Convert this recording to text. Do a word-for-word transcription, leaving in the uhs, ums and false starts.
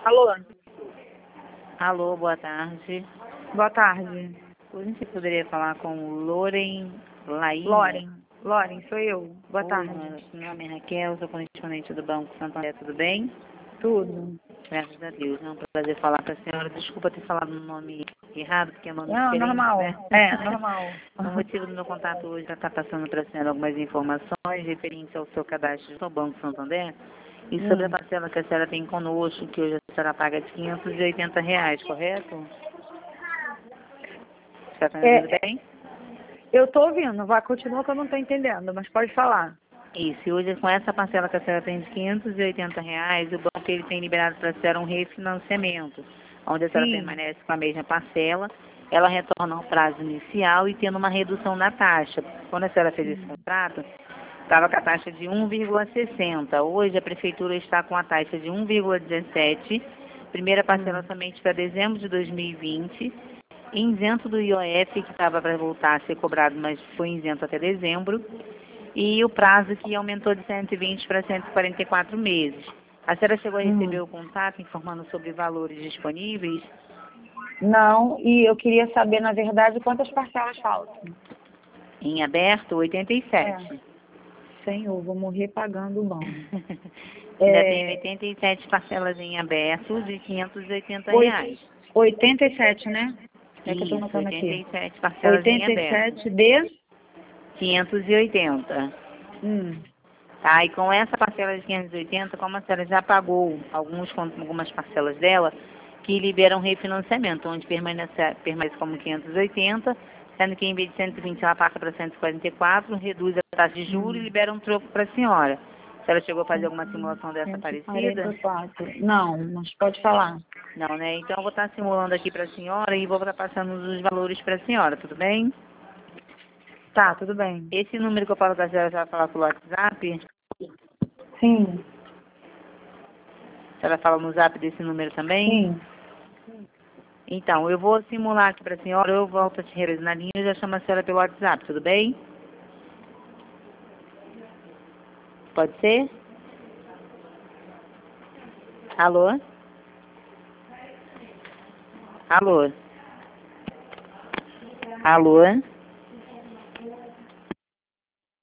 Alô? Alô, boa tarde. Boa tarde. Hoje você poderia falar com Loren Laine? Loren. Loren, sou eu. Boa Oi, tarde. meu nome é Raquel, sou correspondente do Banco Santander, tudo bem? Tudo. Graças a Deus. É um prazer falar com a senhora. Desculpa ter falado o nome errado, porque é um nome Não, diferente, normal. né? É, normal. O motivo do meu contato hoje é estar passando para a senhora algumas informações referentes ao seu cadastro no Banco Santander e sobre a Hum. parcela que a senhora tem conosco, que hoje a senhora paga de quinhentos e oitenta reais, correto? Você está me ouvindo É, bem? eu tô ouvindo, vai, continua que eu não tô entendendo, mas pode falar. Isso, e hoje com essa parcela que a senhora tem de quinhentos e oitenta reais, o banco ele tem liberado para a senhora um refinanciamento, onde a senhora Sim. permanece com a mesma parcela, ela retorna ao prazo inicial e tendo uma redução na taxa. Quando a senhora fez esse contrato, estava com a taxa de um vírgula sessenta. Hoje a prefeitura está com a taxa de um vírgula dezessete, primeira parcela Hum. somente para dezembro de dois mil e vinte, isento do I O F, que estava para voltar a ser cobrado, mas foi isento até dezembro, e o prazo que aumentou de cento e vinte para cento e quarenta e quatro meses. A senhora chegou a receber Hum. o contato informando sobre valores disponíveis? Não, e eu queria saber, na verdade, quantas parcelas faltam. Em aberto, oitenta e sete. Senhor, vou morrer pagando o banco. Ainda tem É, oitenta e sete parcelas em aberto de quinhentos e oitenta oito- reais. oitenta e sete, né? É que eu tô Isso, anotando oitenta aqui. e sete parcelas em oitenta e aberto. sete de... quinhentos e oitenta. Hum. Tá, e com essa parcela de quinhentos e oitenta, como a senhora já pagou alguns, algumas parcelas dela, que liberam refinanciamento, onde permanece, permanece como quinhentos e oitenta, sendo que em vez de cento e vinte ela passa para cento e quarenta e quatro, reduz a taxa de juros e Hum. libera um troco para a senhora. A senhora chegou a fazer alguma simulação dessa cento e parecida? quarenta e quatro. Não, mas pode falar. Não, né? Então eu vou estar simulando aqui para a senhora e vou estar passando os valores para a senhora, tudo bem? Tá, tudo bem. Esse número que eu falo com a senhora, já vai falar pelo WhatsApp? Sim, A senhora fala no zap desse número também? sim. Então, eu vou simular aqui para a senhora, eu volto a te realizar na linha e já chamo a senhora pelo WhatsApp, tudo bem? Pode ser? Alô? Alô? Alô?